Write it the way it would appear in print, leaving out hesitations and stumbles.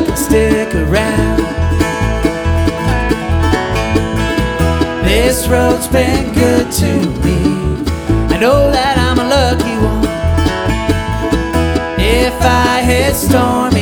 can stick around. This road's been good to me. I know that I'm a lucky one. If I hit storm